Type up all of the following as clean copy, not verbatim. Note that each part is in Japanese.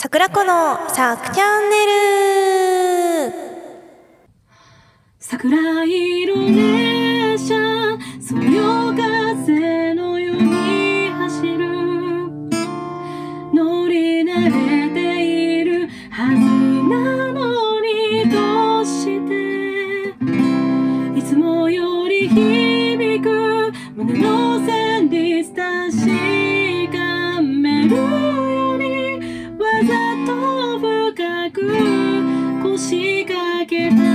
桜子のさくチャンネル。 桜色列車そよ風のように走る、乗り慣れているはずなのにどうしていつもより響く胸の旋律確かめるようにわざと深く腰掛けた。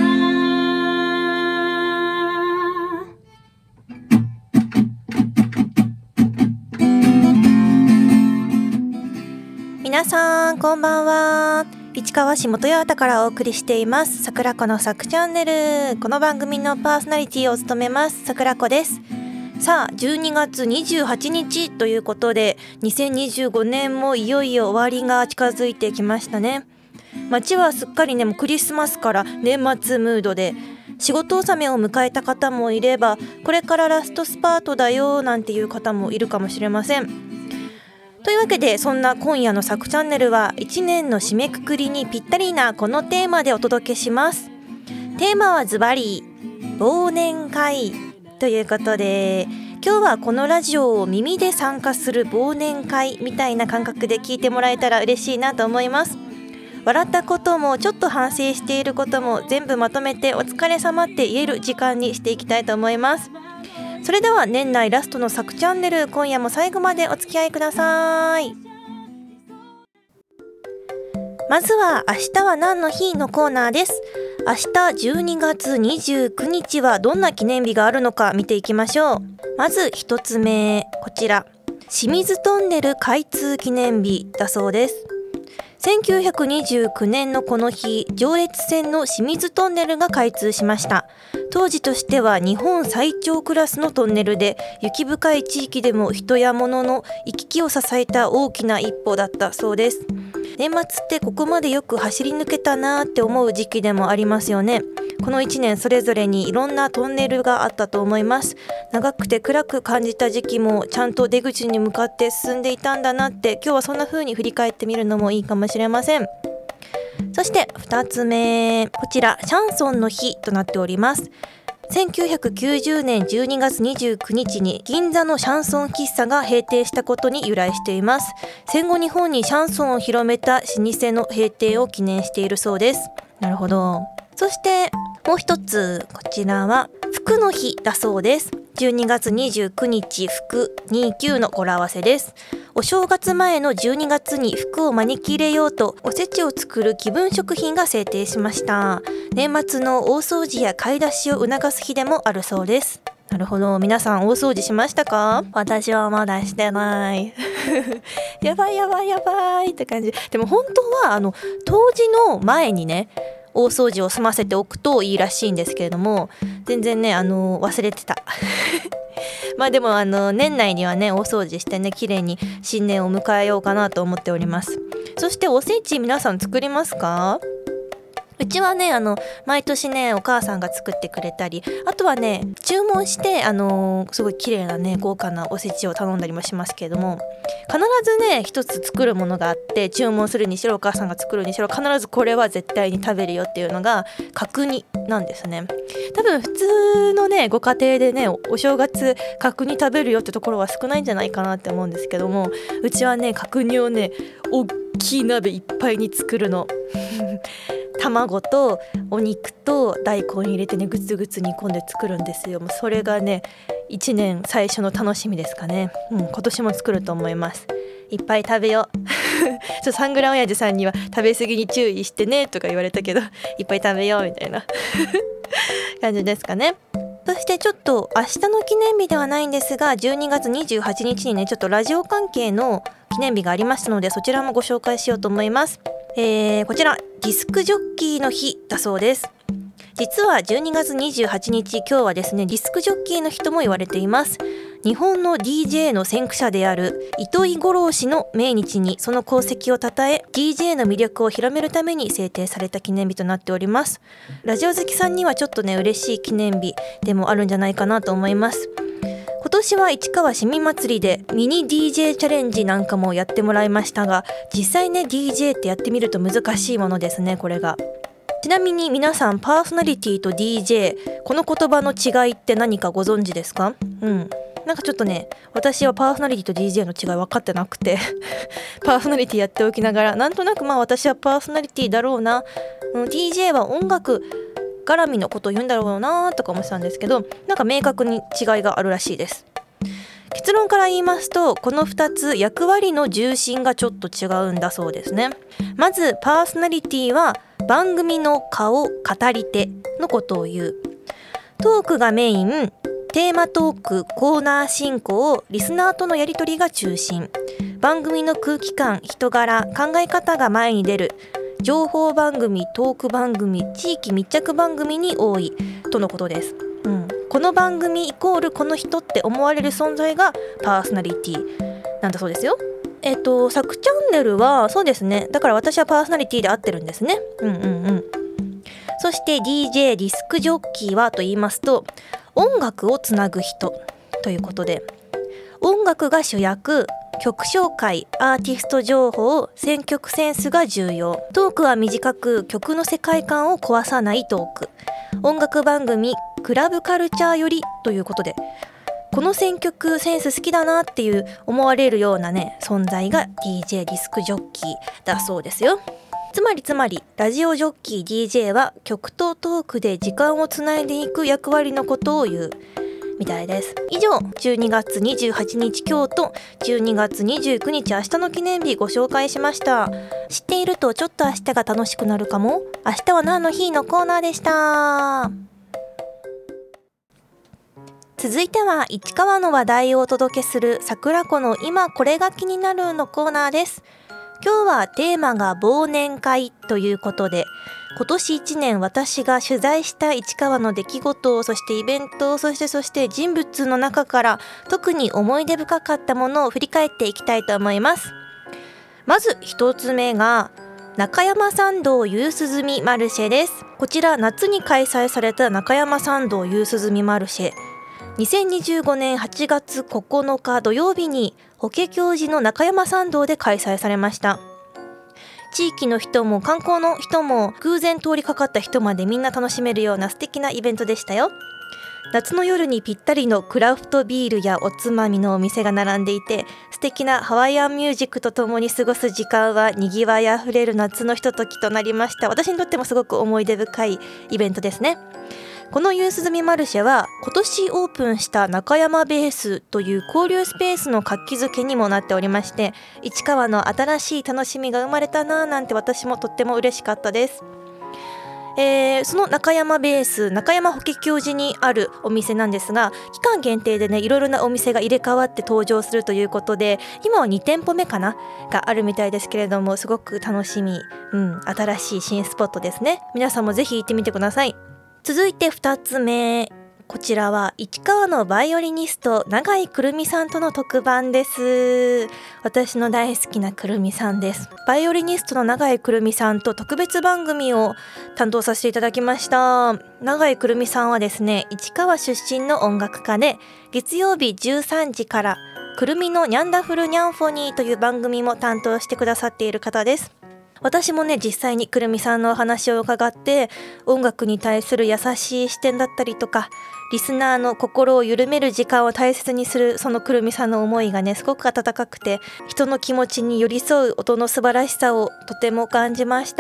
皆さんこんばんは。市川市元八幡からお送りしています桜子のさくチャンネル。この番組のパーソナリティを務めます桜子です。さあ12月28日ということで2025年もいよいよ終わりが近づいてきましたね。街はすっかりねもうクリスマスから年末ムードで、仕事納めを迎えた方もいれば、これからラストスパートだよなんていう方もいるかもしれません。というわけで、そんな今夜のさくチャンネルは1年の締めくくりにぴったりなこのテーマでお届けします。テーマはズバリ忘年会ということで、今日はこのラジオを耳で参加する忘年会みたいな感覚で聞いてもらえたら嬉しいなと思います。笑ったこともちょっと反省していることも全部まとめてお疲れ様って言える時間にしていきたいと思います。それでは年内ラストのさくチャンネル、今夜も最後までお付き合いください。まずは明日は何の日のコーナーです。明日12月29日はどんな記念日があるのか見ていきましょう。まず一つ目、こちら清水トンネル開通記念日だそうです。1929年のこの日、上越線の清水トンネルが開通しました。当時としては日本最長クラスのトンネルで、雪深い地域でも人や物の行き来を支えた大きな一歩だったそうです。年末ってここまでよく走り抜けたなって思う時期でもありますよね。この1年それぞれにいろんなトンネルがあったと思います。長くて暗く感じた時期もちゃんと出口に向かって進んでいたんだなって、今日はそんな風に振り返ってみるのもいいかもしれません。そして2つ目、こちらシャンソンの日となっております。1990年12月29日に銀座のシャンソン喫茶が閉店したことに由来しています。戦後日本にシャンソンを広めた老舗の閉店を記念しているそうです。なるほど。そしてもう一つ、こちらは福の日だそうです。12月29日福29の語呂合わせです。お正月前の12月に福を招き入れようとおせちを作る気分食品が制定しました。年末の大掃除や買い出しを促す日でもあるそうです。なるほど。皆さん大掃除しましたか？私はまだしてないやばいやばいやばいって感じ。でも本当は冬至の前にね大掃除を済ませておくといいらしいんですけれども、全然ね忘れてたまあでも年内にはね大掃除してね綺麗に新年を迎えようかなと思っております。そしておせち皆さん作りますか？うちはね毎年ねお母さんが作ってくれたり、あとはね注文してすごい綺麗なね豪華なおせちを頼んだりもしますけれども、必ずね一つ作るものがあって、注文するにしろお母さんが作るにしろ必ずこれは絶対に食べるよっていうのが角煮なんですね。多分普通のねご家庭でねお正月角煮食べるよってところは少ないんじゃないかなって思うんですけども、うちはね角煮をね大きい鍋いっぱいに作るの卵とお肉と大根入れてねグツグツ煮込んで作るんですよ。もうそれがね1年最初の楽しみですかね。今年も作ると思います。いっぱい食べようサングラ親父さんには食べ過ぎに注意してねとか言われたけど、いっぱい食べようみたいな感じですかね。そしてちょっと明日の記念日ではないんですが、12月28日にねちょっとラジオ関係の記念日がありましたので、そちらもご紹介しようと思います。こちらディスクジョッキーの日だそうです。実は12月28日今日はですねディスクジョッキーの日とも言われています。日本の DJ の先駆者である糸井五郎氏の命日にその功績をたたえ DJ の魅力を広めるために制定された記念日となっております。ラジオ好きさんにはちょっとね嬉しい記念日でもあるんじゃないかなと思います。 今年は市川市民祭りでミニ DJ チャレンジなんかもやってもらいましたが、実際ね DJ ってやってみると難しいものですね、これが。ちなみに皆さん、パーソナリティと DJ、 この言葉の違いって何かご存知ですか？なんかちょっとね、私はパーソナリティと DJ の違い分かってなくてパーソナリティやっておきながら、なんとなく私はパーソナリティだろうな、DJ は音楽絡みのことを言うんだろうなとか思ってたんですけど、なんか明確に違いがあるらしいです。結論から言いますと、この2つ役割の重心がちょっと違うんだそうですね。まずパーソナリティは番組の顔、語り手のことを言う。トークがメイン、テーマトーク、コーナー進行、リスナーとのやり取りが中心。番組の空気感、人柄、考え方が前に出る。情報番組、トーク番組、地域密着番組に多いとのことです。この番組イコールこの人って思われる存在がパーソナリティなんだそうですよ。サクチャンネルはそうですね、だから私はパーソナリティで合ってるんですね。そして DJ ディスクジョッキーはと言いますと、音楽をつなぐ人ということで、音楽が主役、曲紹介、アーティスト情報、選曲センスが重要。トークは短く、曲の世界観を壊さないトーク。音楽番組、クラブカルチャーよりということで、この選曲センス好きだなっていう思われるようなね、存在が DJ ディスクジョッキーだそうですよ。つまりラジオジョッキー DJ は曲とトークで時間をつないでいく役割のことを言うみたいです。以上、12月28日今日と12月29日明日の記念日ご紹介しました。知っているとちょっと明日が楽しくなるかも。明日は何の日のコーナーでした。続いては市川の話題をお届けする桜子の今これが気になるのコーナーです。今日はテーマが忘年会ということで、今年1年私が取材した市川の出来事、そしてイベント、そして人物の中から特に思い出深かったものを振り返っていきたいと思います。まず一つ目が中山参道夕涼みマルシェです。こちら夏に開催された中山参道夕涼みマルシェ、2025年8月9日土曜日に法華経寺の中山参道で開催されました。地域の人も観光の人も偶然通りかかった人までみんな楽しめるような素敵なイベントでしたよ。夏の夜にぴったりのクラフトビールやおつまみのお店が並んでいて、素敵なハワイアンミュージックとともに過ごす時間はにぎわいあふれる夏のひとときとなりました。私にとってもすごく思い出深いイベントですね。この夕涼みマルシェは今年オープンした中山ベースという交流スペースの活気づけにもなっておりまして、市川の新しい楽しみが生まれたなぁなんて私もとっても嬉しかったです。その中山ベース、中山法華経寺にあるお店なんですが、期間限定でねいろいろなお店が入れ替わって登場するということで、今は2店舗目かながあるみたいですけれども、すごく楽しみ、新しい新スポットですね。皆さんもぜひ行ってみてください。続いて2つ目、こちらは市川のバイオリニスト永井くるみさんとの特番です。私の大好きなくるみさんです。バイオリニストの永井くるみさんと特別番組を担当させていただきました。永井くるみさんはですね、市川出身の音楽家で、月曜日13時からくるみのニャンダフルニャンフォニーという番組も担当してくださっている方です。私もね実際にくるみさんのお話を伺って、音楽に対する優しい視点だったりとか、リスナーの心を緩める時間を大切にするそのくるみさんの思いがねすごく温かくて、人の気持ちに寄り添う音の素晴らしさをとても感じました。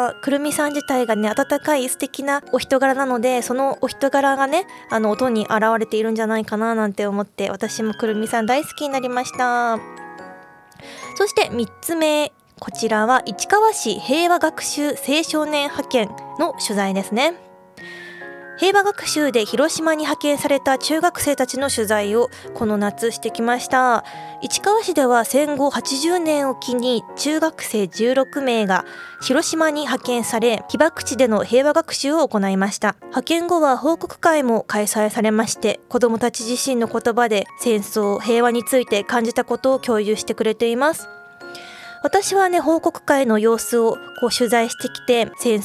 くるみさん自体がね温かい素敵なお人柄なので、そのお人柄がね音に現れているんじゃないかななんて思って、私もくるみさん大好きになりました。そして3つ目、こちらは市川市平和学習青少年派遣の取材ですね。平和学習で広島に派遣された中学生たちの取材をこの夏してきました。市川市では戦後80年を機に中学生16名が広島に派遣され、被爆地での平和学習を行いました。派遣後は報告会も開催されまして、子どもたち自身の言葉で戦争平和について感じたことを共有してくれています。私はね報告会の様子を取材してきて、戦争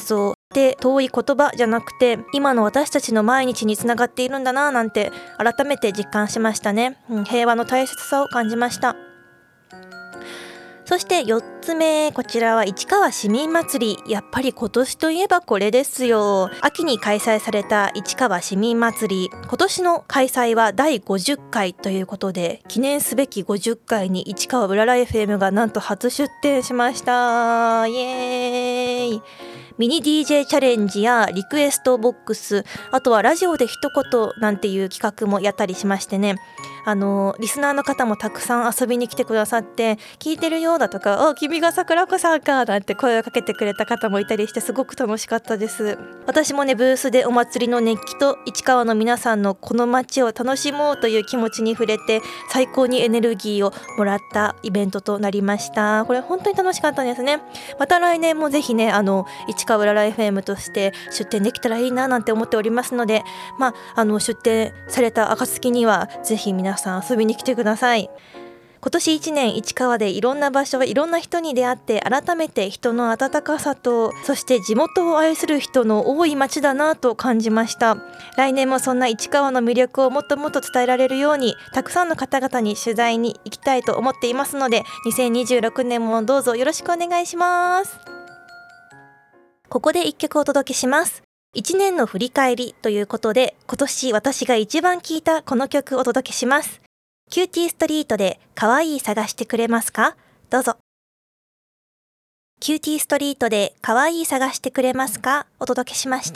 って遠い言葉じゃなくて今の私たちの毎日につながっているんだななんて改めて実感しましたね。平和の大切さを感じました。そして4つ目、こちらは市川市民祭り。やっぱり今年といえばこれですよ。秋に開催された市川市民祭り、今年の開催は第50回ということで、記念すべき50回に市川うらら FM がなんと初出展しました。イエーイ。ミニ DJ チャレンジやリクエストボックス、あとはラジオで一言なんていう企画もやったりしましてね、リスナーの方もたくさん遊びに来てくださって、聞いてるよだとか、あ、君が桜子さんかなんて声をかけてくれた方もいたりして、すごく楽しかったです。私もね、ブースでお祭りの熱気と市川の皆さんのこの街を楽しもうという気持ちに触れて、最高にエネルギーをもらったイベントとなりました。これ本当に楽しかったんですね。また来年もぜひね、市川うらら FM として出展できたらいいななんて思っておりますので、出展された暁にはぜひ皆さん遊びに来てください。今年1年市川でいろんな場所いろんな人に出会って、改めて人の温かさと、そして地元を愛する人の多い街だなと感じました。来年もそんな市川の魅力をもっともっと伝えられるように、たくさんの方々に取材に行きたいと思っていますので、2026年もどうぞよろしくお願いします。ここで1曲お届けします。1年の振り返りということで、今年私が一番聴いたこの曲をお届けします。キューティーストリートで可愛い探してくれますか？どうぞ。キューティーストリートで可愛い探してくれますか？お届けしました。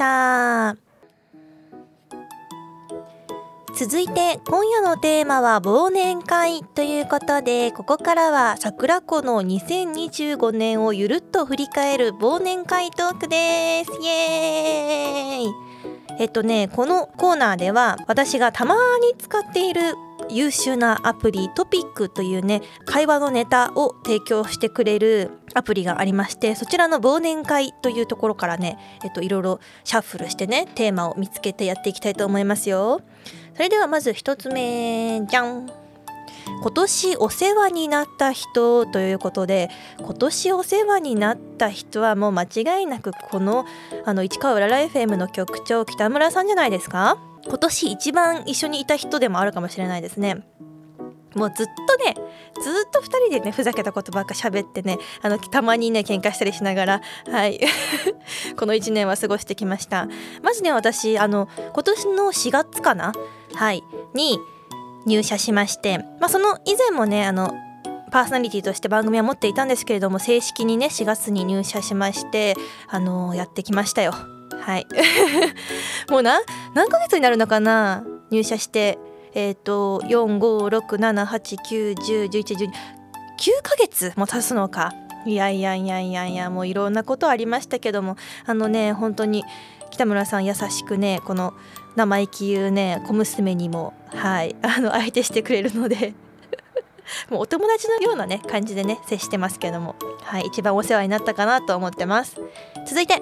続いて今夜のテーマは忘年会ということで、ここからは桜子の2025年をゆるっと振り返る忘年会トークです。イエーイ。このコーナーでは私がたまに使っている優秀なアプリトピックというね、会話のネタを提供してくれるアプリがありまして、そちらの忘年会というところからね、いろいろシャッフルしてね、テーマを見つけてやっていきたいと思いますよ。それではまず一つ目、じゃん。今年お世話になった人ということで、今年お世話になった人はもう間違いなくこの市川うらら FM の局長北村さんじゃないですか。今年一番一緒にいた人でもあるかもしれないですね。もうずっと2人でねふざけたことばっか喋ってね、たまにね喧嘩したりしながら、はいこの1年は過ごしてきました。まずね、私今年の4月かな、はいに入社しまして、その以前もねパーソナリティとして番組は持っていたんですけれども、正式にね4月に入社しまして、やってきましたよ。はいもう何ヶ月になるのかな、入社して45678910111 9ヶ月も経つのか。いやもういろんなことありましたけども、本当に北村さん優しくね、この生意気言うね小娘にも相手してくれるのでもうお友達のようなね感じでね接してますけども、一番お世話になったかなと思ってます。続いて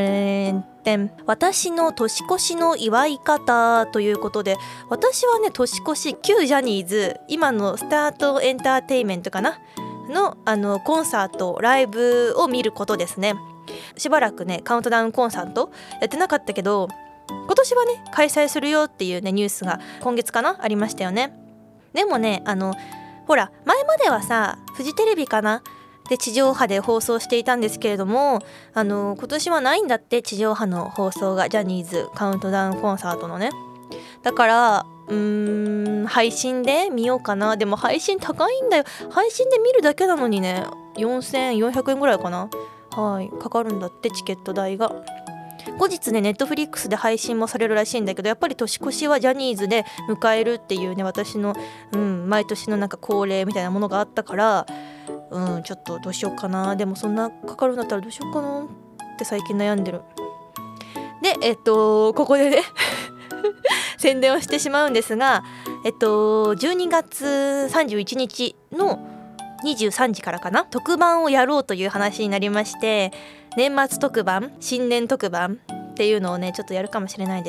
私の年越しの祝い方ということで、私はね年越し旧ジャニーズ、今のスタートエンターテインメントかなのコンサートライブを見ることですね。しばらくねカウントダウンコンサートやってなかったけど、今年はね開催するよっていうねニュースが今月かなありましたよね。でもねほら前まではさフジテレビかなで地上波で放送していたんですけれども、今年はないんだって、地上波の放送がジャニーズカウントダウンコンサートのね。だから配信で見ようかな。でも配信高いんだよ。配信で見るだけなのにね4400円ぐらいかな、かかるんだって、チケット代が。後日ねネットフリックスで配信もされるらしいんだけど、やっぱり年越しはジャニーズで迎えるっていうね、私の、毎年のなんか恒例みたいなものがあったから、ちょっとどうしようかな。でもそんなかかるんだったらどうしようかなって最近悩んでる。でここでね宣伝をしてしまうんですが、12月31日の23時からかな、特番をやろうという話になりまして、年末特番、新年特番っていうのをねちょっとやるかもしれないです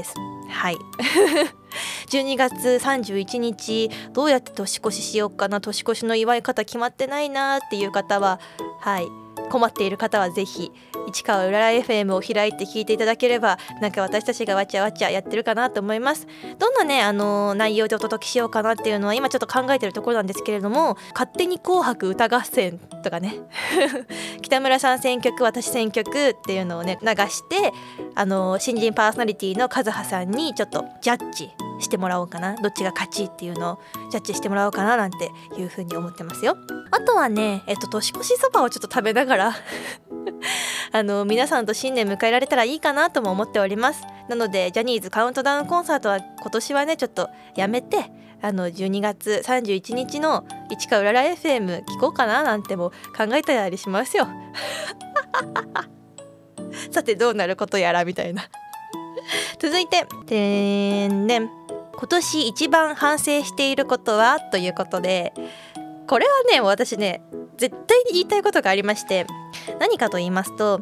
。12月31日どうやって年越ししようかな、年越しの祝い方決まってないなっていう方は、 困っている方はぜひ市川うらら FM を開いて聞いていただければ、なんか私たちがわちゃわちゃやってるかなと思います。どんなね内容でお届けしようかなっていうのは今ちょっと考えてるところなんですけれども、勝手に紅白歌合戦とかね北村さん選曲私選曲っていうのをね流して、新人パーソナリティの和葉さんにちょっとジャッジしてもらおうかな、どっちが勝ちっていうのをジャッジしてもらおうかななんていう風に思ってますよ。あとはね年越しそばをちょっと食べながら皆さんと新年迎えられたらいいかなとも思っております。なのでジャニーズカウントダウンコンサートは今年はねちょっとやめて、12月31日の市川うらら FM 聞こうかななんても考えたりしますよさてどうなることやらみたいな続いて今年一番反省していることはということで、これはね私ね絶対に言いたいことがありまして、何かと言いますと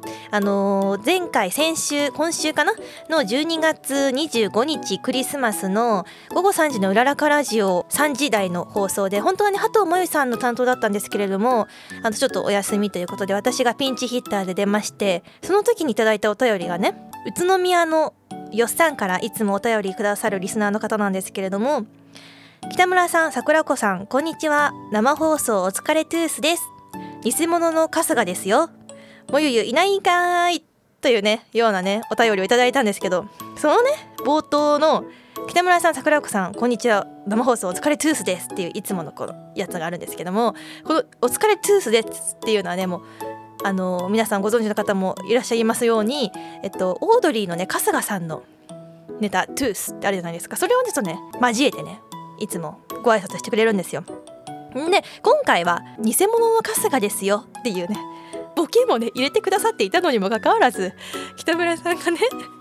今週かなの12月25日クリスマスの午後3時のうららかラジオ3時台の放送で、本当はね波藤真由さんの担当だったんですけれどもちょっとお休みということで私がピンチヒッターで出まして、その時にいただいたお便りがね宇都宮のよっさんからいつもお便りくださるリスナーの方なんですけれども、北村さん、桜子さん、こんにちは。生放送お疲れトゥースです。偽物の春日ですよ。もゆゆいないんかーいというねようなねお便りをいただいたんですけど、そのね冒頭の北村さん、桜子さん、こんにちは。生放送お疲れトゥースですっていういつものこのやつがあるんですけども、このお疲れトゥースですっていうのはねもう皆さんご存知の方もいらっしゃいますように、オードリーのね春日さんのネタトゥースってあるじゃないですか。それをちょっとね交えてねいつもご挨拶してくれるんですよ。で今回は偽物の春日ですよっていうねボケもね入れてくださっていたのにもかかわらず、北村さんがね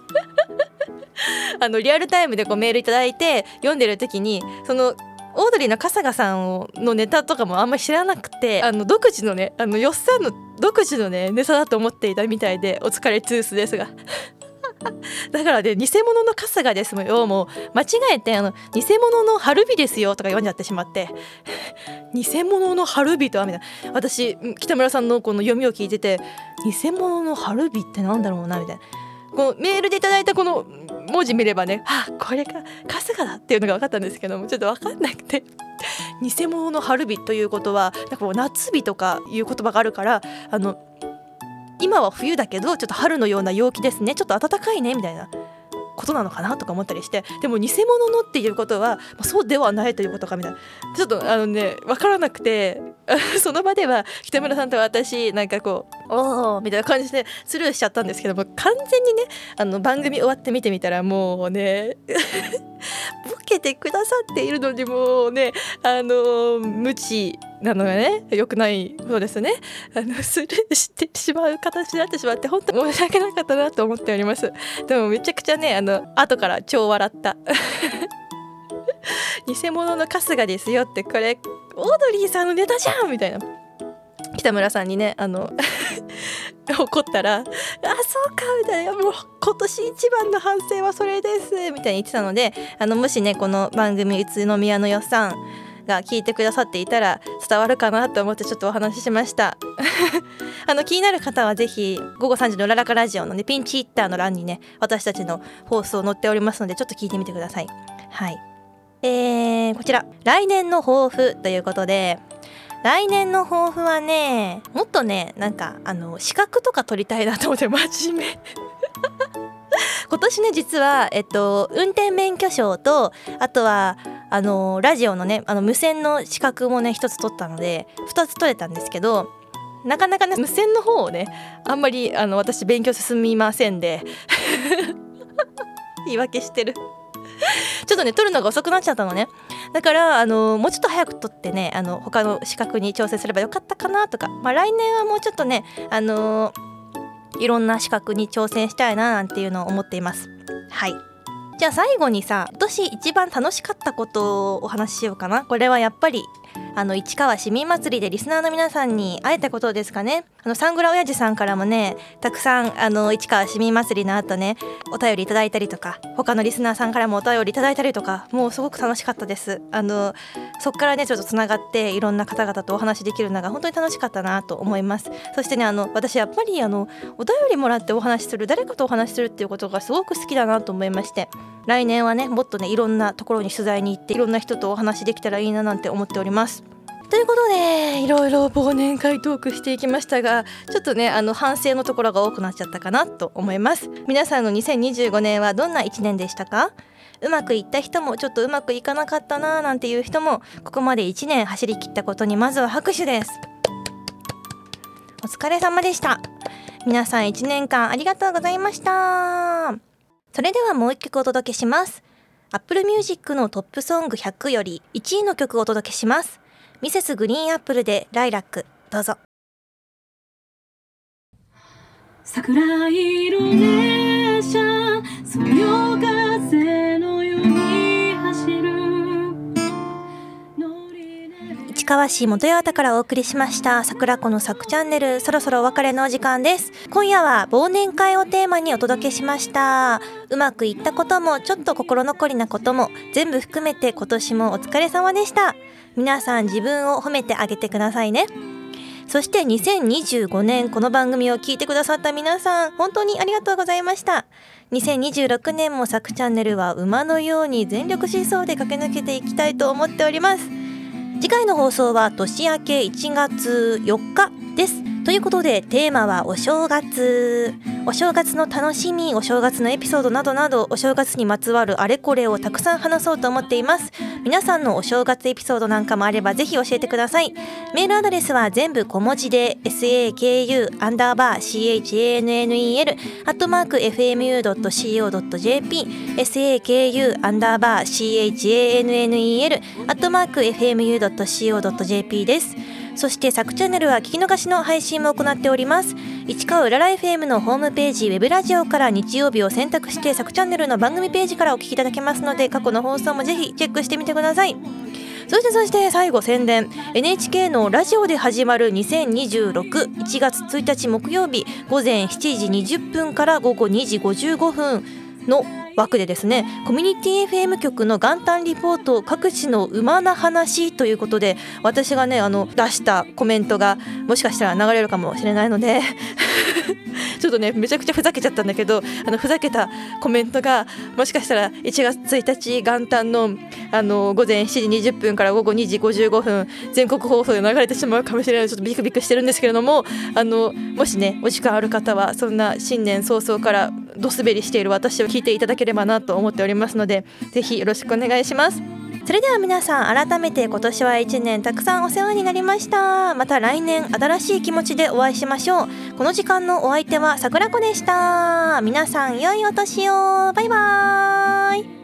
リアルタイムでこうメールいただいて読んでる時に、そのオードリーの春日さんのネタとかもあんまり知らなくて、独自のねよっさんの独自のねネタだと思っていたみたいで、お疲れトゥースですがだからね偽物の春日ですよもう間違えて偽物の春日ですよとか読んじゃってしまって偽物の春日とはみたいな、私北村さんのこの読みを聞いてて、偽物の春日ってなんだろうなみたいな、このメールでいただいたこの文字見ればね、これが春日だっていうのが分かったんですけども、ちょっと分かんなくて偽物の春日ということはなんかこう夏日とかいう言葉があるから、今は冬だけどちょっと春のような陽気ですね、ちょっと暖かいねみたいなことなのかなとか思ったりして、でも偽物のっていうことはそうではないということかみたいな、ちょっと分からなくてその場では北村さんと私なんかこうおーみたいな感じでスルーしちゃったんですけども、完全にね番組終わって見てみたらもうねボケてくださっているのにもうね無知なのがね良くないことですね。スルーしてしまう形になってしまって本当に申し訳なかったなと思っております。でもめちゃくちゃね後から超笑った偽物の春日ですよって、これオードリーさんのネタじゃんみたいな北村さんにね怒ったらそうかみたいな、もう今年一番の反省はそれですみたいに言ってたので、もしねこの番組宇都宮のよっさんが聞いてくださっていたら伝わるかなと思ってちょっとお話ししました気になる方はぜひ午後3時のうららかラジオのねピンチヒッターの欄にね私たちの放送載っておりますのでちょっと聞いてみてください。はい、こちら来年の抱負ということで、来年の抱負はねもっとねなんか資格とか取りたいなと思って、真面目今年ね実は運転免許証とあとはラジオのね無線の資格もね1つ取ったので2つ取れたんですけど、なかなかね無線の方をねあんまり私勉強進みませんで言い訳してるちょっとね取るのが遅くなっちゃったのね。だからもうちょっと早く取ってね他の資格に挑戦すればよかったかなとか、来年はもうちょっとねいろんな資格に挑戦したいななんていうのを思っています。はい、じゃあ最後にさ、今年一番楽しかったことをお話ししようかな。これはやっぱり市川市民祭りでリスナーの皆さんに会えたことですかね。 サングラ親父さんからもねたくさん市川市民祭りの後ねお便りいただいたりとか、他のリスナーさんからもお便りいただいたりとか、もうすごく楽しかったです。そっからねちょっとつながっていろんな方々とお話できるのが本当に楽しかったなと思います。そしてね私やっぱりお便りもらってお話しする、誰かとお話しするっていうことがすごく好きだなと思いまして、来年はねもっとねいろんなところに取材に行っていろんな人とお話できたらいいななんて思っております。ということでいろいろ忘年会トークしていきましたが、ちょっとね反省のところが多くなっちゃったかなと思います。皆さんの2025年はどんな1年でしたか？うまくいった人もちょっとうまくいかなかったななんていう人も、ここまで1年走り切ったことにまずは拍手です。お疲れ様でした。皆さん1年間ありがとうございました。それではもう一曲お届けします。Apple Music のトップソング100より1位の曲をお届けします。ミセスグリーンアップルでライラック、どうぞ。 桜色列車、そよ風のように走る。 市川市元八幡からお送りしました桜子のサクチャンネル、そろそろお別れのお時間です。今夜は忘年会をテーマにお届けしました。うまくいったこともちょっと心残りなことも全部含めて今年もお疲れ様でした。皆さん自分を褒めてあげてくださいね。そして2025年この番組を聞いてくださった皆さん、本当にありがとうございました。2026年もサクチャンネルは馬のように全力疾走で駆け抜けていきたいと思っております。次回の放送は年明け1月4日です。ということでテーマはお正月。お正月の楽しみ、お正月のエピソードなどなど、お正月にまつわるあれこれをたくさん話そうと思っています。皆さんのお正月エピソードなんかもあればぜひ教えてください。メールアドレスは全部小文字で saku_chanel@fmu.co.jp saku_chanel@fmu.co.jp です。そしてサクチャンネルは聞き逃しの配信も行っております。市川うらら FM のホームページ、ウェブラジオから日曜日を選択してサクチャンネルの番組ページからお聞きいただけますので、過去の放送もぜひチェックしてみてください。そして最後宣伝、 NHK のラジオで始まる20261月1日木曜日午前7時20分から午後2時55分の枠でですね、コミュニティ FM 局の元旦リポート各地の馬な話ということで、私がね出したコメントがもしかしたら流れるかもしれないのでちょっとねめちゃくちゃふざけちゃったんだけど、ふざけたコメントがもしかしたら1月1日元旦の午前7時20分から午後2時55分全国放送で流れてしまうかもしれない。ちょっとビクビクしてるんですけれども、もしねお時間ある方はそんな新年早々からドスベリしている私を聞いていただければなと思っておりますので、ぜひよろしくお願いします。それでは皆さん改めて今年は1年たくさんお世話になりました。また来年新しい気持ちでお会いしましょう。この時間のお相手は桜子でした。皆さん良いお年を。バイバーイ。